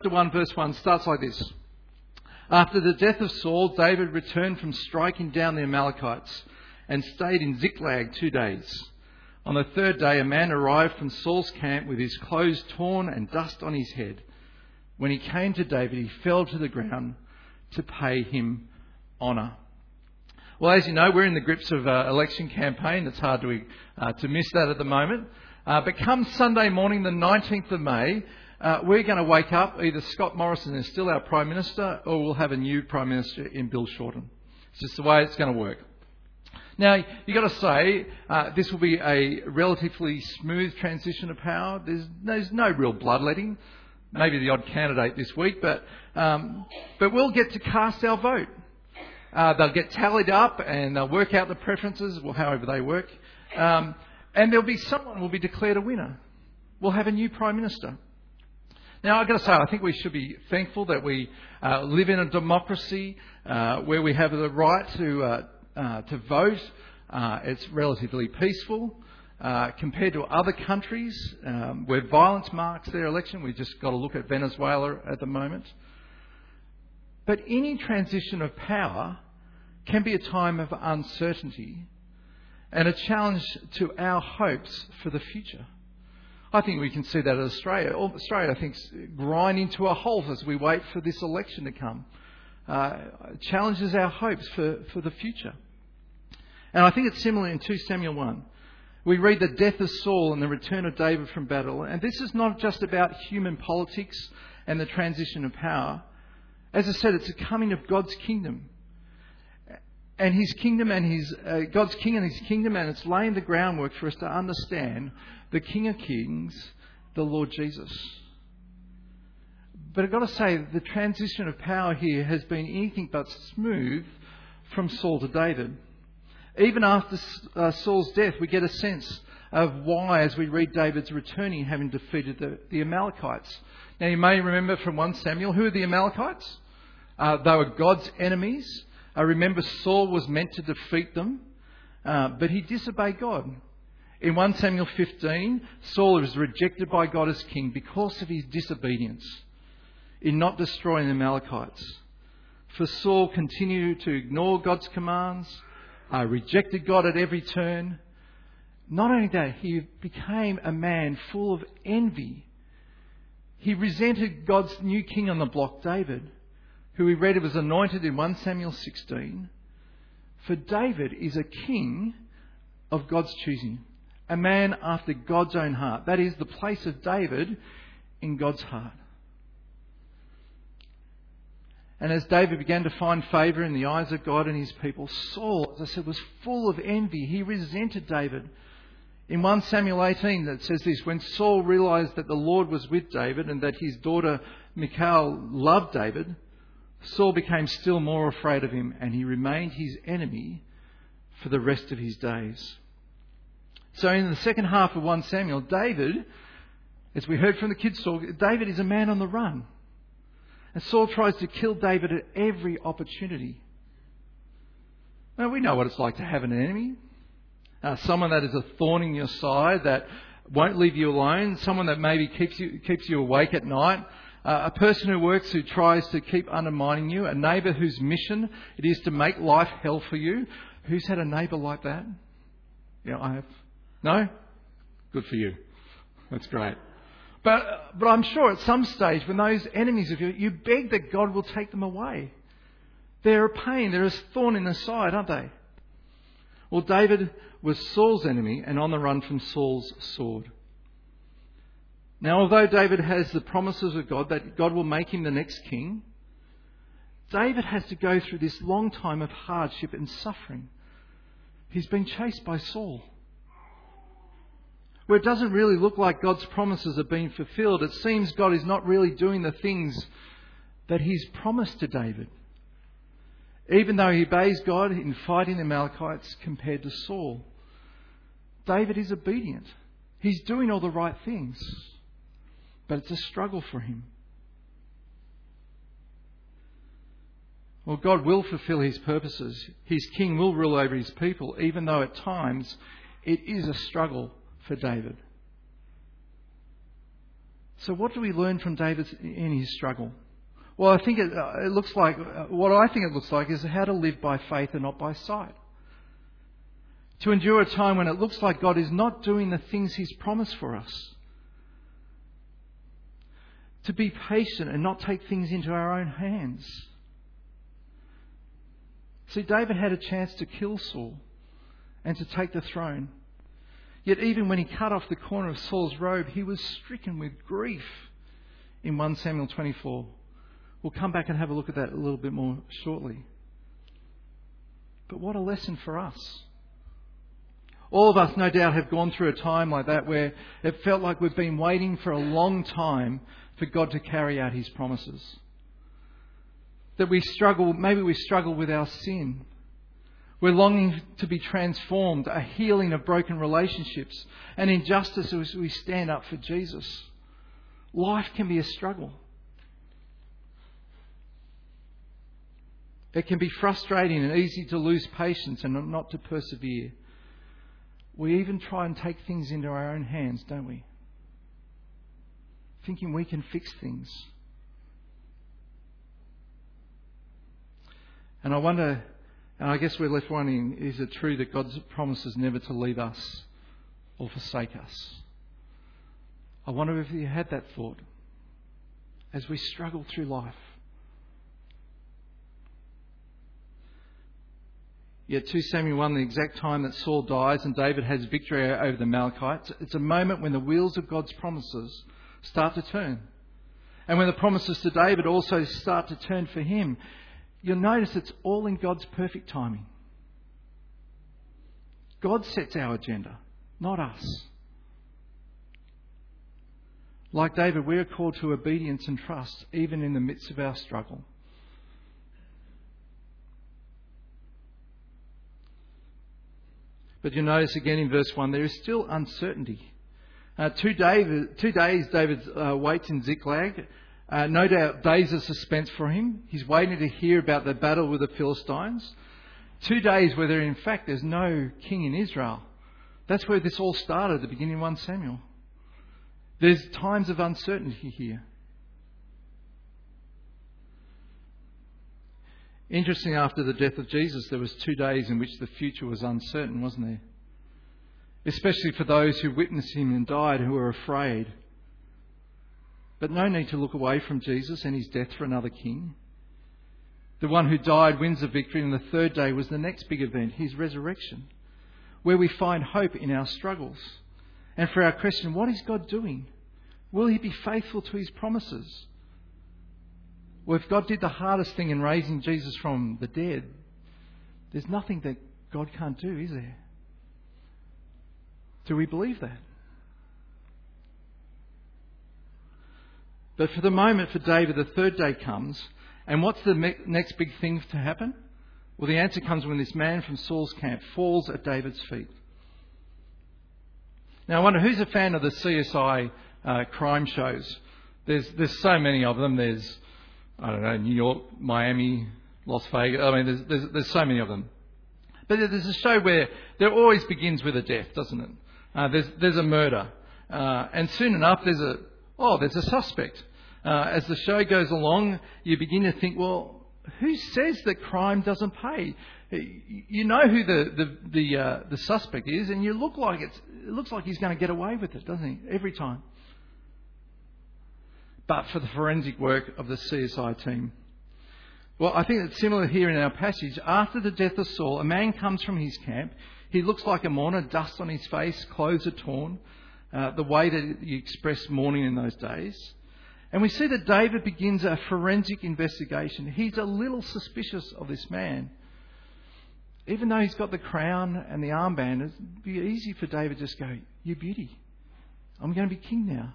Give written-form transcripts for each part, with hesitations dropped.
Chapter 1 verse 1 starts like this. After the death of Saul, David returned from striking down the Amalekites and stayed in Ziklag 2 days. On the third day, a man arrived from Saul's camp with his clothes torn and dust on his head. When he came to David, he fell to the ground to pay him honour. Well, as you know, we're in the grips of an election campaign. It's hard to miss that at the moment. But come Sunday morning, the 19th of May, we're going to wake up. Either Scott Morrison is still our Prime Minister or we'll have a new Prime Minister in Bill Shorten. It's just the way it's going to work. Now, you've got to say, this will be a relatively smooth transition of power. There's no real bloodletting. Maybe the odd candidate this week, but we'll get to cast our vote. They'll get tallied up and they'll work out the preferences, well, however they work. And there'll be someone will be declared a winner. We'll have a new Prime Minister. Now, I've got to say, I think we should be thankful that we live in a democracy where we have the right to vote. It's relatively peaceful compared to other countries where violence marks their election. We've just got to look at Venezuela at the moment. But any transition of power can be a time of uncertainty and a challenge to our hopes for the future. I think we can see that in Australia. Australia, I think, is grinding to a halt as we wait for this election to come. Challenges our hopes for the future. And I think it's similar in 2 Samuel 1. We read the death of Saul and the return of David from battle. And this is not just about human politics and the transition of power. As I said, it's the coming of God's kingdom. And his kingdom and God's king and his kingdom, and it's laying the groundwork for us to understand the King of Kings, the Lord Jesus. But I've got to say, the transition of power here has been anything but smooth from Saul to David. Even after Saul's death, we get a sense of why, as we read David's returning, having defeated the Amalekites. Now, you may remember from 1 Samuel, who are the Amalekites? They were God's enemies. Remember, Saul was meant to defeat them, but he disobeyed God. In 1 Samuel 15, Saul was rejected by God as king because of his disobedience in not destroying the Amalekites. For Saul continued to ignore God's commands, rejected God at every turn. Not only that, he became a man full of envy. He resented God's new king on the block, David, who we read was anointed in 1 Samuel 16. For David is a king of God's choosing, a man after God's own heart. That is the place of David in God's heart. And as David began to find favour in the eyes of God and his people, Saul, as I said, was full of envy. He resented David. In 1 Samuel 18, it says this: when Saul realised that the Lord was with David and that his daughter Michal loved David, Saul became still more afraid of him, and he remained his enemy for the rest of his days. So in the second half of 1 Samuel, David, as we heard from the kids' talk, David is a man on the run. And Saul tries to kill David at every opportunity. Now, we know what it's like to have an enemy. Someone that is a thorn in your side, that won't leave you alone. Someone that maybe keeps you awake at night. A person who tries to keep undermining you. A neighbour whose mission it is to make life hell for you. Who's had a neighbour like that? Yeah, I have. No? Good for you. That's great. But I'm sure at some stage when those enemies of you beg that God will take them away. They're a pain. They're a thorn in the side, aren't they? Well, David was Saul's enemy and on the run from Saul's sword. Now, although David has the promises of God that God will make him the next king, David has to go through this long time of hardship and suffering. He's been chased by Saul. Where it doesn't really look like God's promises are being fulfilled, it seems God is not really doing the things that he's promised to David. Even though he obeys God in fighting the Amalekites compared to Saul, David is obedient. He's doing all the right things. But it's a struggle for him. Well, God will fulfill his purposes. His king will rule over his people, even though at times it is a struggle for David. So what do we learn from David in his struggle? Well, I think it looks like, what I think it looks like is how to live by faith and not by sight. To endure a time when it looks like God is not doing the things He's promised for us. To be patient and not take things into our own hands. See, David had a chance to kill Saul and to take the throne. Yet even when he cut off the corner of Saul's robe, he was stricken with grief in 1 Samuel 24. We'll come back and have a look at that a little bit more shortly. But what a lesson for us. All of us, no doubt, have gone through a time like that where it felt like we've been waiting for a long time for God to carry out His promises. That maybe we struggle with our sin. We're longing to be transformed, a healing of broken relationships, and injustice as we stand up for Jesus. Life can be a struggle. It can be frustrating and easy to lose patience and not to persevere. We even try and take things into our own hands, don't we? Thinking we can fix things. And I wonder, and I guess we're left wondering, is it true that God's promises never to leave us or forsake us? I wonder if you had that thought as we struggle through life. Yet 2 Samuel 1, the exact time that Saul dies and David has victory over the Amalekites, it's a moment when the wheels of God's promises start to turn. And when the promises to David also start to turn for him, you'll notice it's all in God's perfect timing. God sets our agenda, not us. Like David, we are called to obedience and trust, even in the midst of our struggle. But you'll notice again in verse 1, there is still uncertainty. 2 days David waits in Ziklag. No doubt days of suspense for him. He's waiting to hear about the battle with the Philistines. 2 days where there's no king in Israel. That's where this all started at the beginning of 1 Samuel. There's times of uncertainty here. Interesting, after the death of Jesus, there was 2 days in which the future was uncertain, wasn't there? Especially for those who witnessed him and died, who were afraid. But no need to look away from Jesus and his death for another king. The one who died wins the victory, and the third day was the next big event, his resurrection, where we find hope in our struggles. And for our question, what is God doing? Will He be faithful to His promises? Well, if God did the hardest thing in raising Jesus from the dead, there's nothing that God can't do, is there? Do we believe that? But for the moment, for David, the third day comes. And what's the next big thing to happen? Well, the answer comes when this man from Saul's camp falls at David's feet. Now, I wonder, who's a fan of the CSI crime shows? There's so many of them. There's, I don't know, New York, Miami, Las Vegas. I mean, there's so many of them. But there's a show where there always begins with a death, doesn't it? There's a murder. And soon enough, there's a suspect. As the show goes along, you begin to think, well, who says that crime doesn't pay? You know who the suspect is, and it looks like he's going to get away with it, doesn't he? Every time. But for the forensic work of the CSI team. Well, I think it's similar here in our passage. After the death of Saul, a man comes from his camp. He looks like a mourner, dust on his face, clothes are torn, the way that you express mourning in those days. And we see that David begins a forensic investigation. He's a little suspicious of this man. Even though he's got the crown and the armband, it'd be easy for David to just go, "You beauty, I'm going to be king now."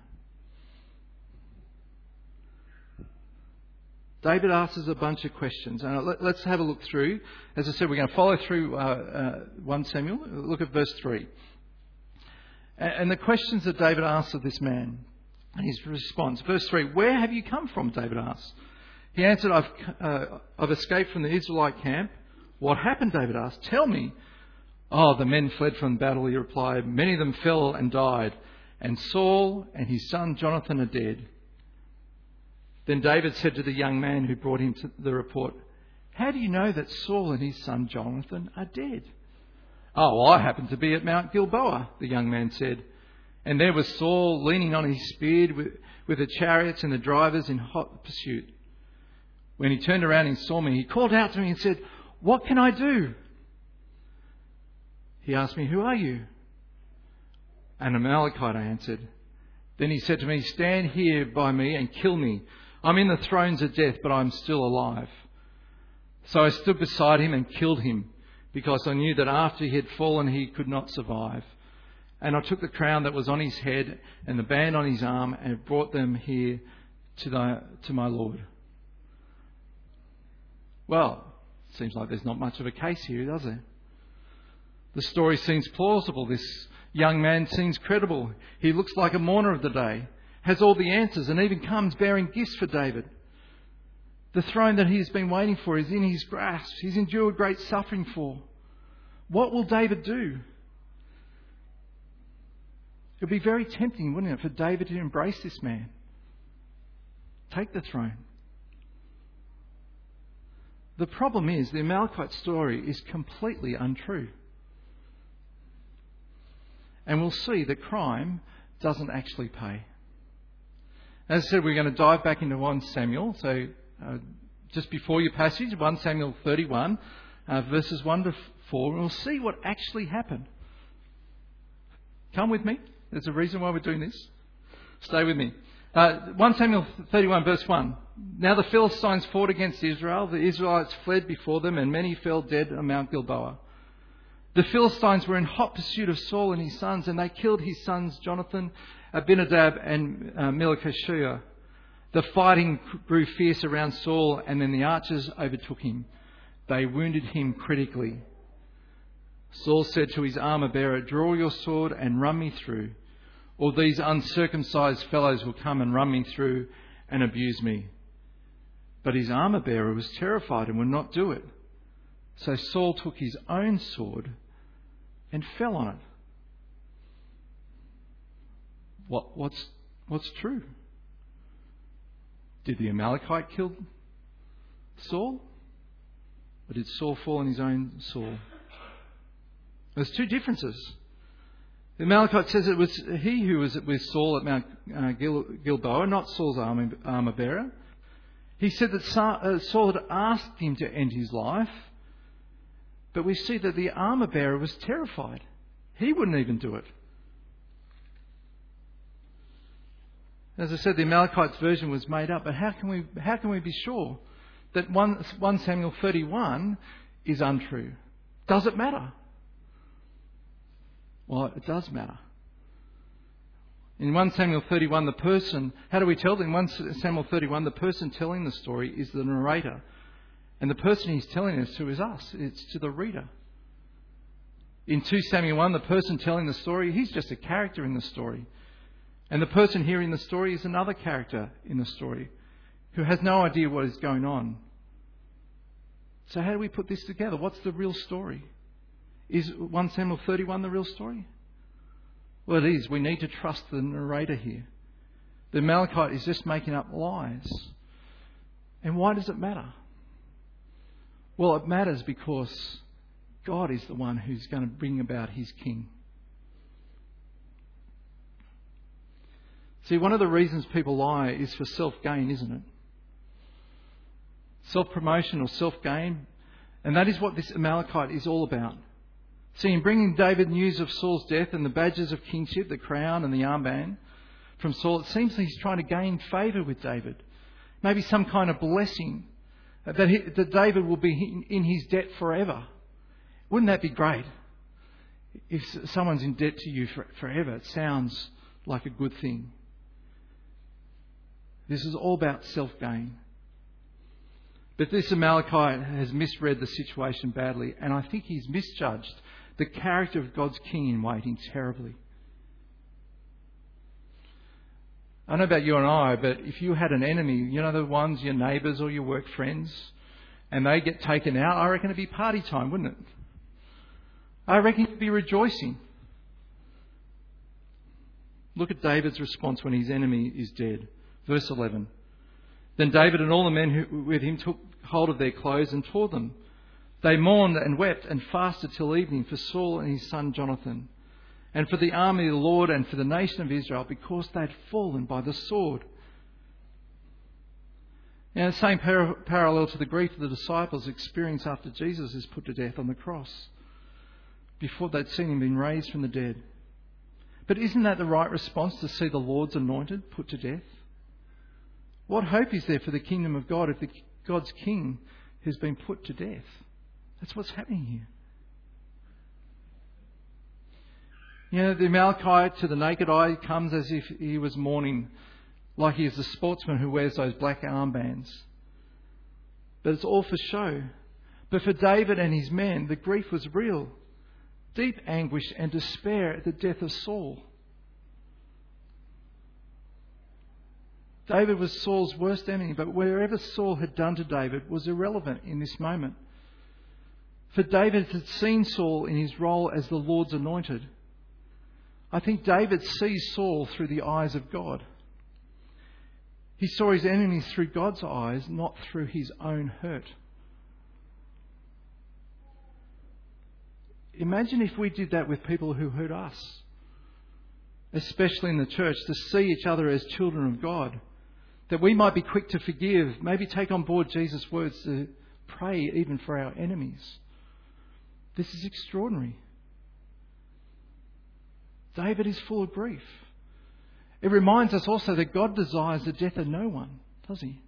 David asks us a bunch of questions. Let's have a look through. As I said, we're going to follow through 1 Samuel. Look at verse 3. And the questions that David asks of this man and his response. Verse 3, "Where have you come from?" David asks. He answered, I've escaped from the Israelite camp." "What happened?" David asked. "Tell me." "Oh, the men fled from battle," he replied. "Many of them fell and died, and Saul and his son Jonathan are dead." Then David said to the young man who brought him to the report, "How do you know that Saul and his son Jonathan are dead?" "Oh, well, I happened to be at Mount Gilboa," the young man said. "And there was Saul leaning on his spear with the chariots and the drivers in hot pursuit. When he turned around and saw me, he called out to me and said, 'What can I do?' He asked me, 'Who are you?' 'An Amalekite,' I answered. Then he said to me, 'Stand here by me and kill me. I'm in the throes of death, but I'm still alive.' So I stood beside him and killed him, because I knew that after he had fallen he could not survive. And I took the crown that was on his head and the band on his arm and brought them here to my Lord." Well, it seems like there's not much of a case here, does there? The story seems plausible. This young man seems credible. He looks like a mourner of the day, has all the answers, and even comes bearing gifts for David. The throne that he has been waiting for is in his grasp. He's endured great suffering for. What will David do? It would be very tempting, wouldn't it, for David to embrace this man, take the throne. The problem is the Amalekite story is completely untrue. And we'll see that crime doesn't actually pay. As I said, we're going to dive back into 1 Samuel. So just before your passage, 1 Samuel 31, verses 1 to 4, and we'll see what actually happened. Come with me. There's a reason why we're doing this. Stay with me. 1 Samuel 31 verse 1. Now the Philistines fought against Israel. The Israelites fled before them, and many fell dead on Mount Gilboa. The Philistines were in hot pursuit of Saul and his sons, and they killed his sons Jonathan, Abinadab and Melchishua. The fighting grew fierce around Saul, and then the archers overtook him. They wounded him critically. Saul said to his armour-bearer, "Draw your sword and run me through, or these uncircumcised fellows will come and run me through and abuse me." But his armour-bearer was terrified and would not do it. So Saul took his own sword and fell on it. What's true? Did the Amalekite kill Saul? Or did Saul fall on his own sword? There's two differences. The Amalekite says it was he who was with Saul at Mount Gilboa, not Saul's armour bearer. He said that Saul had asked him to end his life, but we see that the armour bearer was terrified. He wouldn't even do it. As I said, the Amalekite's version was made up, but how can we be sure that 1 Samuel 31 is untrue? Does it matter? Well, it does matter. In 1 Samuel 31, how do we tell? In 1 Samuel 31, the person telling the story is the narrator. And the person he's telling us to is us. It's to the reader. In 2 Samuel 1, the person telling the story, he's just a character in the story. And the person hearing the story is another character in the story who has no idea what is going on. So how do we put this together? What's the real story? Is 1 Samuel 31 the real story? Well, it is. We need to trust the narrator here. The Amalekite is just making up lies. And why does it matter? Well, it matters because God is the one who's going to bring about his king. See, one of the reasons people lie is for self-gain, isn't it? Self-promotion or self-gain. And that is what this Amalekite is all about. See, in bringing David news of Saul's death and the badges of kingship, the crown and the armband from Saul, it seems that he's trying to gain favour with David. Maybe some kind of blessing that David will be in his debt forever. Wouldn't that be great? If someone's in debt to you forever, it sounds like a good thing. This is all about self-gain. But this Amalekite has misread the situation badly, and I think he's misjudged the character of God's king in waiting terribly. I don't know about you and I, but if you had an enemy, you know the ones, your neighbours or your work friends, and they get taken out, I reckon it'd be party time, wouldn't it? I reckon you'd be rejoicing. Look at David's response when his enemy is dead. Verse 11. Then David and all the men who with him took hold of their clothes and tore them. They mourned and wept and fasted till evening for Saul and his son Jonathan, and for the army of the Lord and for the nation of Israel, because they had fallen by the sword. Now, the same parallel to the grief the disciples experienced after Jesus is put to death on the cross, before they'd seen him being raised from the dead. But isn't that the right response, to see the Lord's anointed put to death? What hope is there for the kingdom of God if God's king has been put to death? That's what's happening here. You know, the Amalekite to the naked eye comes as if he was mourning, like he is a sportsman who wears those black armbands. But it's all for show. But for David and his men, the grief was real. Deep anguish and despair at the death of Saul. David was Saul's worst enemy, but whatever Saul had done to David was irrelevant in this moment. For David had seen Saul in his role as the Lord's anointed. I think David sees Saul through the eyes of God. He saw his enemies through God's eyes, not through his own hurt. Imagine if we did that with people who hurt us, especially in the church, to see each other as children of God, that we might be quick to forgive, maybe take on board Jesus' words to pray even for our enemies. This is extraordinary. David is full of grief. It reminds us also that God desires the death of no one, does he?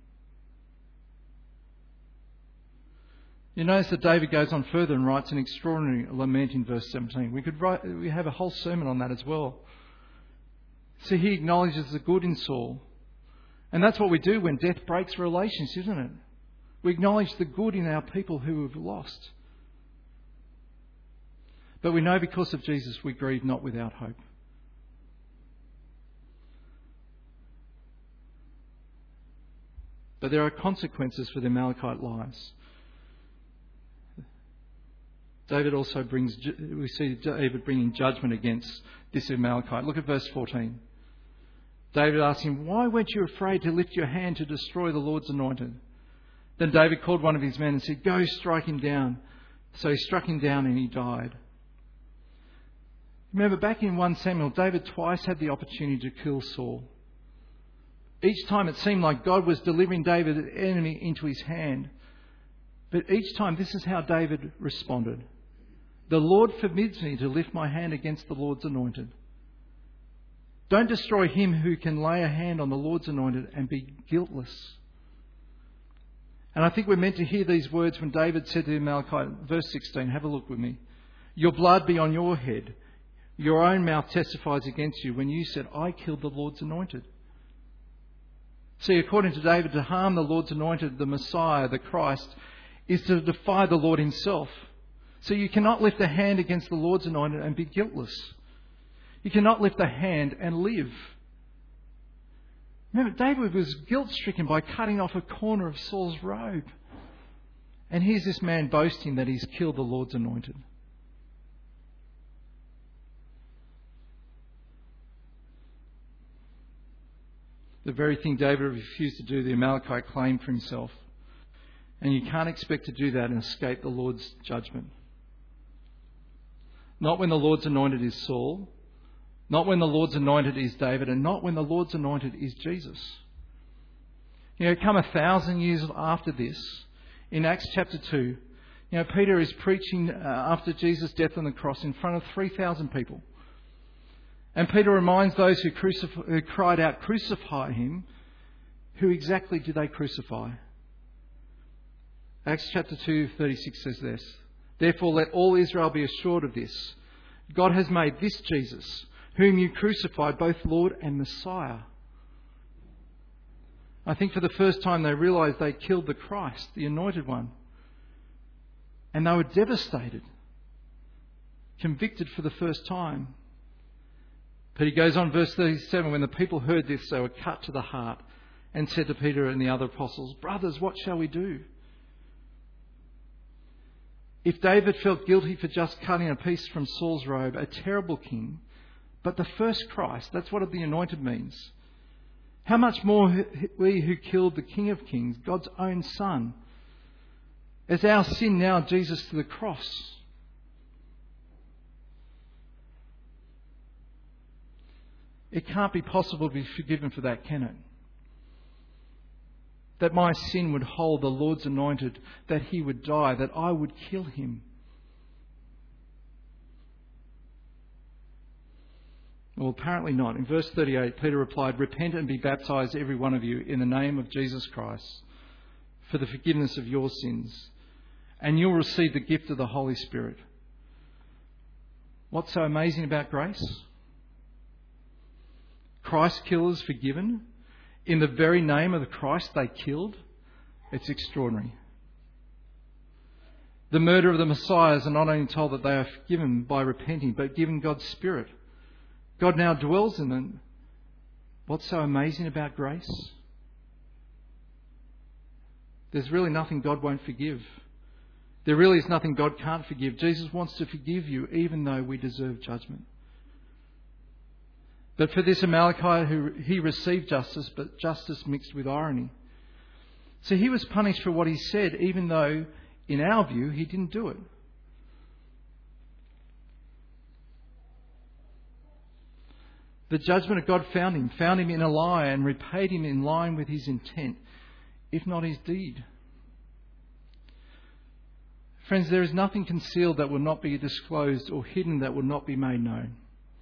You notice that David goes on further and writes an extraordinary lament in verse 17. We have a whole sermon on that as well. See, he acknowledges the good in Saul. And that's what we do when death breaks relations, isn't it? We acknowledge the good in our people who have lost. But we know because of Jesus we grieve not without hope. But there are consequences for the Amalekite lives. We see David bringing judgment against this Amalekite. Look at verse 14. David asked him, "Why weren't you afraid to lift your hand to destroy the Lord's anointed?" Then David called one of his men and said, "Go, strike him down." So he struck him down and he died. Remember, back in 1 Samuel, David twice had the opportunity to kill Saul. Each time it seemed like God was delivering David's enemy into his hand. But each time, this is how David responded. "The Lord forbids me to lift my hand against the Lord's anointed." Don't destroy him who can lay a hand on the Lord's anointed and be guiltless. And I think we're meant to hear these words when David said to the Amalekite, verse 16, have a look with me. "Your blood be on your head. Your own mouth testifies against you when you said, 'I killed the Lord's anointed.'" See, according to David, to harm the Lord's anointed, the Messiah, the Christ, is to defy the Lord himself. So you cannot lift a hand against the Lord's anointed and be guiltless. You cannot lift a hand and live. Remember, David was guilt-stricken by cutting off a corner of Saul's robe. And here's this man boasting that he's killed the Lord's anointed. The very thing David refused to do, the Amalekite claimed for himself. And you can't expect to do that and escape the Lord's judgment. Not when the Lord's anointed is Saul, not when the Lord's anointed is David, and not when the Lord's anointed is Jesus. You know, come 1,000 years after this, in Acts chapter 2, Peter is preaching after Jesus' death on the cross in front of 3,000 people. And Peter reminds those who cried out, "Crucify him," who exactly did they crucify? Acts chapter 2:36 says this, "Therefore let all Israel be assured of this. God has made this Jesus, whom you crucified, both Lord and Messiah." I think for the first time they realised they killed the Christ, the anointed one. And they were devastated, convicted for the first time. But he goes on, verse 37, "When the people heard this, they were cut to the heart and said to Peter and the other apostles, 'Brothers, what shall we do?'" If David felt guilty for just cutting a piece from Saul's robe, a terrible king but the first Christ. That's what the anointed means. How much more we who killed the King of Kings, God's own Son, as our sin nailed Jesus to the cross. It can't be possible to be forgiven for that, can it? That my sin would hold the Lord's anointed, that he would die, that I would kill him. Well, apparently not. In verse 38, Peter replied, "Repent and be baptized, every one of you, in the name of Jesus Christ, for the forgiveness of your sins, and you'll receive the gift of the Holy Spirit." What's so amazing about grace? Christ killers forgiven in the very name of the Christ they killed. It's extraordinary. The murder of the Messiahs are not only told that they are forgiven by repenting, but given God's Spirit. God now dwells in them. What's so amazing about grace? There's really nothing God won't forgive. There really is nothing God can't forgive. Jesus wants to forgive you even though we deserve judgment. But for this Amalekite, he received justice, but justice mixed with irony. So he was punished for what he said, even though, in our view, he didn't do it. The judgment of God found him in a lie, and repaid him in line with his intent, if not his deed. Friends, there is nothing concealed that will not be disclosed, or hidden that will not be made known.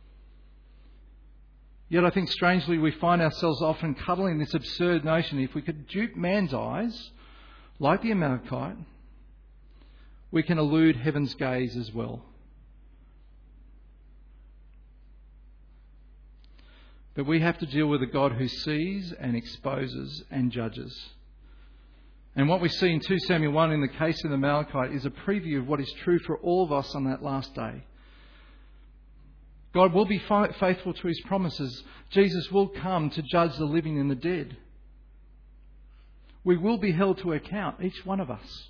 Yet I think strangely we find ourselves often cuddling this absurd notion: if we could dupe man's eyes, like the Amalekite, we can elude heaven's gaze as well. But we have to deal with a God who sees and exposes and judges. And what we see in 2 Samuel 1 in the case of the Amalekite is a preview of what is true for all of us on that last day. God will be faithful to his promises. Jesus will come to judge the living and the dead. We will be held to account, each one of us.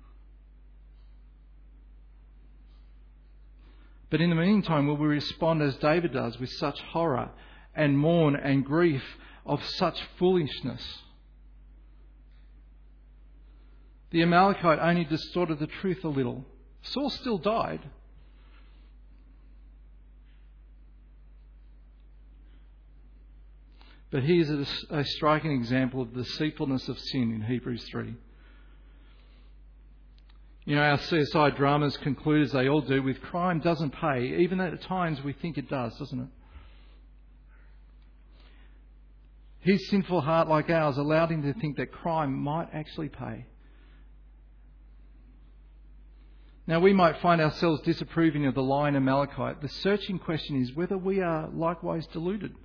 But in the meantime, will we respond as David does, with such horror and mourn and grief of such foolishness? The Amalekite only distorted the truth a little. Saul still died. But he is a striking example of the deceitfulness of sin in Hebrews 3. You know, our CSI dramas conclude, as they all do, with crime doesn't pay, even though at times we think it does, doesn't it? His sinful heart, like ours, allowed him to think that crime might actually pay. Now, we might find ourselves disapproving of the lying Amalekite. The searching question is whether we are likewise deluded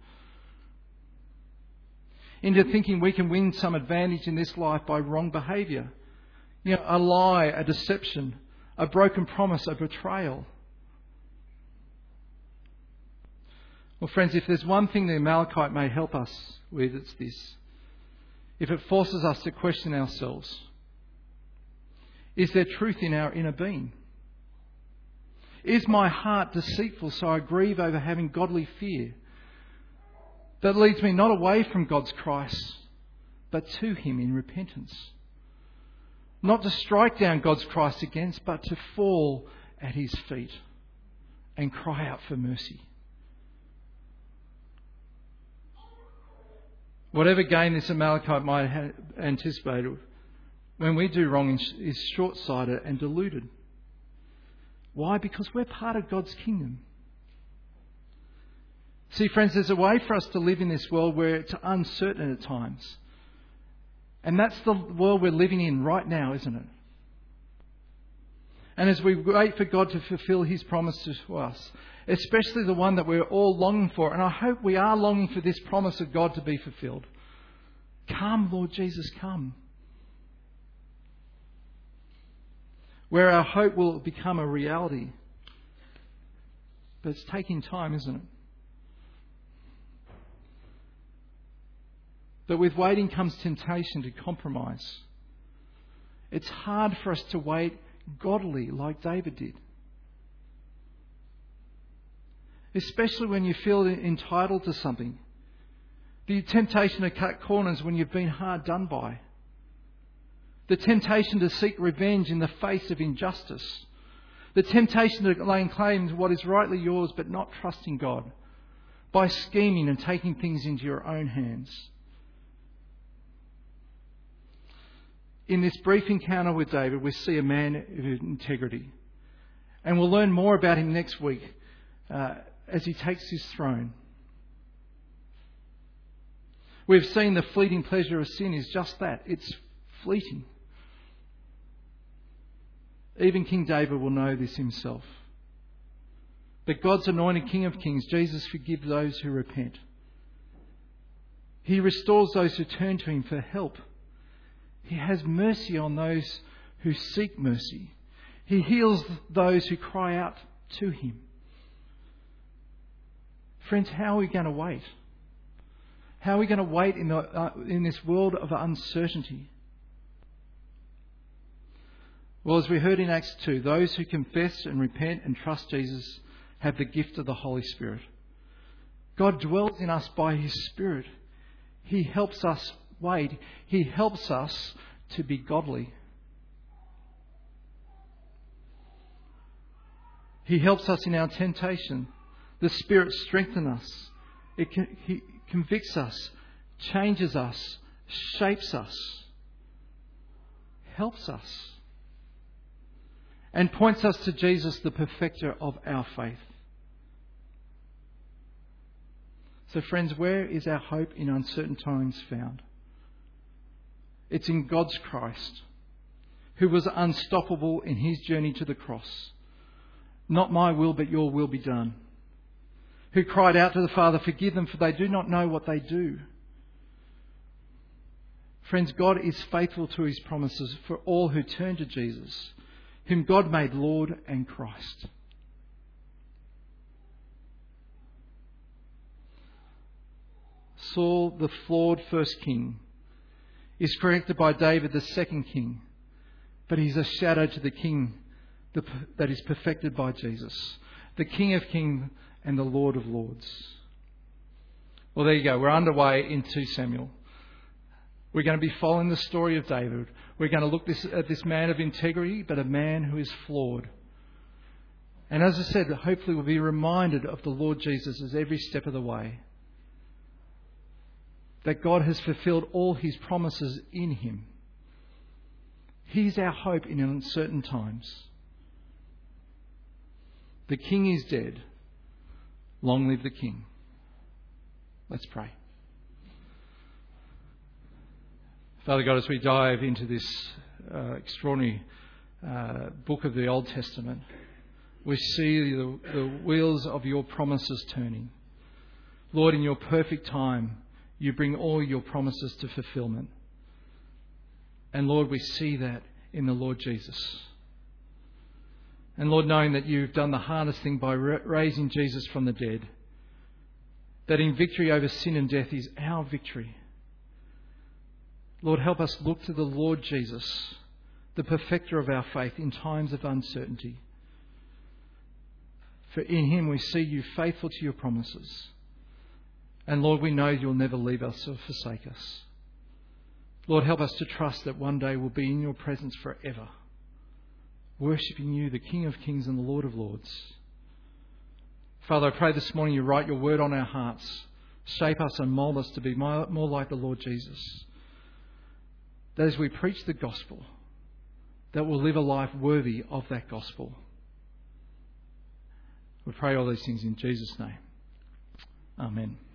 into thinking we can win some advantage in this life by wrong behaviour. You know, a lie, a deception, a broken promise, a betrayal. Well, friends, if there's one thing the Amalekite may help us with, it's this. If it forces us to question ourselves, is there truth in our inner being? Is my heart deceitful so I grieve over having godly fear that leads me not away from God's Christ, but to him in repentance? Not to strike down God's Christ against, but to fall at his feet and cry out for mercy. Whatever gain this Amalekite might have anticipated, when we do wrong, is short-sighted and deluded. Why? Because we're part of God's kingdom. See, friends, there's a way for us to live in this world where it's uncertain at times. And that's the world we're living in right now, isn't it? And as we wait for God to fulfill his promises to us, especially the one that we're all longing for, and I hope we are longing for this promise of God to be fulfilled. Come, Lord Jesus, come. Where our hope will become a reality. But it's taking time, isn't it? But with waiting comes temptation to compromise. It's hard for us to wait godly like David did. especially when you feel entitled to something. The temptation to cut corners when you've been hard done by. The temptation to seek revenge in the face of injustice. The temptation to lay claim to what is rightly yours but not trusting God by scheming and taking things into your own hands. In this brief encounter with David, we see a man of integrity. And we'll learn more about him next week as he takes his throne. We've seen the fleeting pleasure of sin is just that. It's fleeting. Even King David will know this himself. But God's anointed King of Kings, Jesus, forgives those who repent. He restores those who turn to him for help. He has mercy on those who seek mercy. He heals those who cry out to him. Friends, how are we going to wait? How are we going to wait in this world of uncertainty? Well, as we heard in Acts 2, those who confess and repent and trust Jesus have the gift of the Holy Spirit. God dwells in us by his Spirit. He helps us wait. He helps us to be godly. He helps us in our temptation. The Spirit strengthens us. He convicts us, changes us, shapes us, helps us, and points us to Jesus, the perfecter of our faith. So friends, where is our hope in uncertain times found? It's in God's Christ, who was unstoppable in his journey to the cross. Not my will, but your will be done. Who cried out to the Father, forgive them, for they do not know what they do. Friends, God is faithful to his promises for all who turn to Jesus, whom God made Lord and Christ. Saul, the flawed first king, is corrected by David, the second king, but he's a shadow to the king that is perfected by Jesus, the King of Kings and the Lord of Lords. Well, there you go. We're underway in 2 Samuel. We're going to be following the story of David. We're going to look at this man of integrity, but a man who is flawed. And as I said, hopefully we'll be reminded of the Lord Jesus as every step of the way. That God has fulfilled all his promises in him. He's our hope in uncertain times. The King is dead. Long live the King. Let's pray. Father God, as we dive into this extraordinary book of the Old Testament, we see the wheels of your promises turning. Lord, in your perfect time, you bring all your promises to fulfillment. And Lord, we see that in the Lord Jesus. And Lord, knowing that you've done the hardest thing by raising Jesus from the dead, that in victory over sin and death is our victory. Lord, help us look to the Lord Jesus, the perfecter of our faith in times of uncertainty. For in him we see you faithful to your promises. And Lord, we know you'll never leave us or forsake us. Lord, help us to trust that one day we'll be in your presence forever, worshipping you, the King of Kings and the Lord of Lords. Father, I pray this morning you write your word on our hearts, shape us and mould us to be more like the Lord Jesus. That as we preach the gospel, that we'll live a life worthy of that gospel. We pray all these things in Jesus' name. Amen.